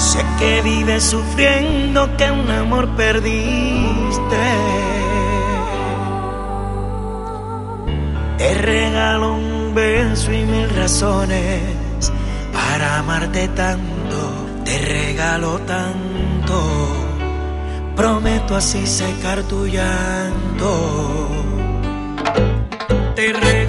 Sé que vives sufriendo, que un amor perdiste. Te regalo un beso y mil razones para amarte tanto. Te regalo tanto, prometo así secar tu llanto. Te regalo